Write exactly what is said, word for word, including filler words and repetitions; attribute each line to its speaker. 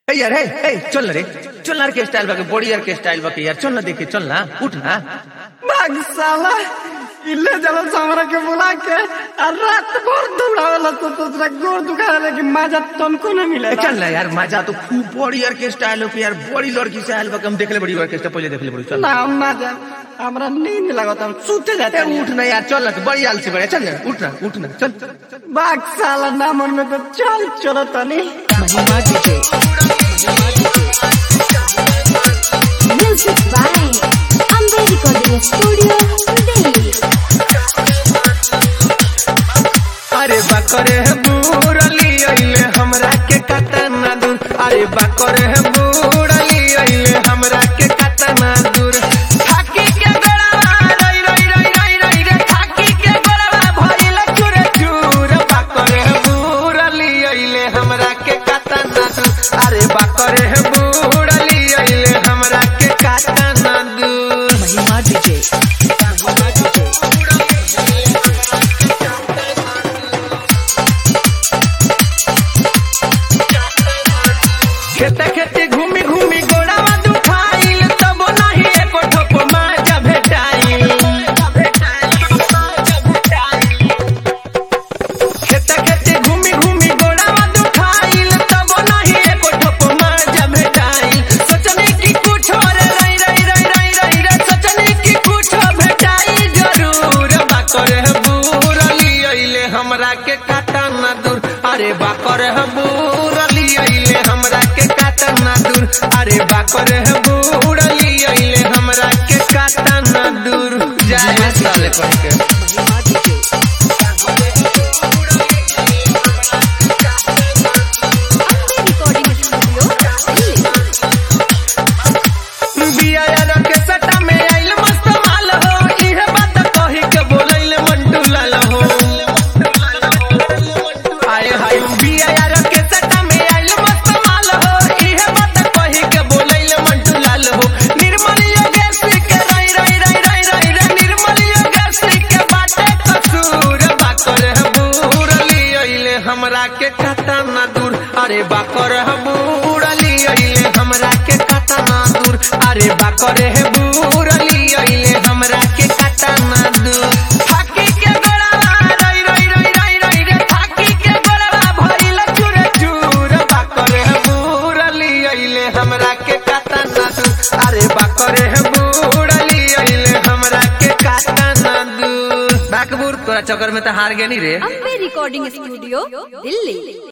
Speaker 1: हे यार हे हे चल ना रे चल ना के स्टाइल बाके बॉडी यार के स्टाइल बाके यार चल ना देखे चल ना उठ ना
Speaker 2: भाग साला इल्ले जला सामरा के बुला के और रात भर दौड़ावला तो दूसरा गोर दुखावे कि मजा तुमको ना मिले।
Speaker 1: चल ना यार मजा तो खूब बॉडी यार के स्टाइल पे यार बड़ी लड़की से आयल बाके हम देखले बड़ी ऑर्केस्ट्रा पहले देखले बड़ी चल
Speaker 2: ना मजा हमरा नींद लागत हम सूते जाते
Speaker 1: उठ ना यार चल ना बड़ी आलसी बड़े चल ना उठ ना उठ ना चल
Speaker 2: भाग साला ना मन में तो चल चलो तनी
Speaker 3: Mahima DJ music by Ambe recording studio Delhi.
Speaker 1: अरे बाकरे है बुरली आइले हमरा के कतना दूर अरे बाकरे है बुरली आइले हमरा के कतना दूर थाकी के गड़वा रई रई रई रई रई रे थाकी के गड़वा भइल चूर चूर बाकरे है बुरली आइले हमरा के कतना दूर अरे बाकरे है बुरली आइले हमरा के कतना दूर।
Speaker 3: महिमा डीजे महिमा डीजे
Speaker 1: खेते खेते घूमी घूमी गोड़ावा दुखाइल तब नहीं एको ठोप माजा भेटाइल खेते खेते घूमी घूमी गोड़ावा दुखाइल तब नहीं एको ठोप माजा भेटाइल सोचने की कुछ और रई रई रई रई रई रे सोचने की कुछ भेटाई जरूर बाकर है बुरली आइले हमरा के काटा ना दूर अरे बाकर है बुरली आइले हमरा के काटा ना दूर अरे बाकर है बुरली आइले हमरा के काटा ना दूर जाए साले कह के
Speaker 3: Mahima DJ Ambe recording studio Delhi.
Speaker 1: बिया यार के सटा में आइल मस्त माल हो इहे बात कहि के बोलैले मंटू लाल हो आए हाय बिया यार के सटा में आइल मस्त माल हो इहे बात कहि के बोलैले मंटू लाल हो निर्मल योगेश के रई रई रई रई रई रे निर्मल योगेश के बाटे कसूर बाकर है बुरली आइले हमरा के काटा ना दूर अरे बाकर है बुरली आइले हमरा के काटा ना दूर अरे बाकर है बुरली आइले हमरा के काटा ना दूर थाकी के गड़वा रई रई रई रई रई रे थाकी के गड़वा भइल चूर चूर बाकर है बुरली आइले हमरा के काटा ना दूर अरे बाकर है बुरली आइले हमरा के काटा ना दूर बाकबूर तोरा चक्कर में तो हार गेनी रे।
Speaker 3: Ambe recording studio Delhi.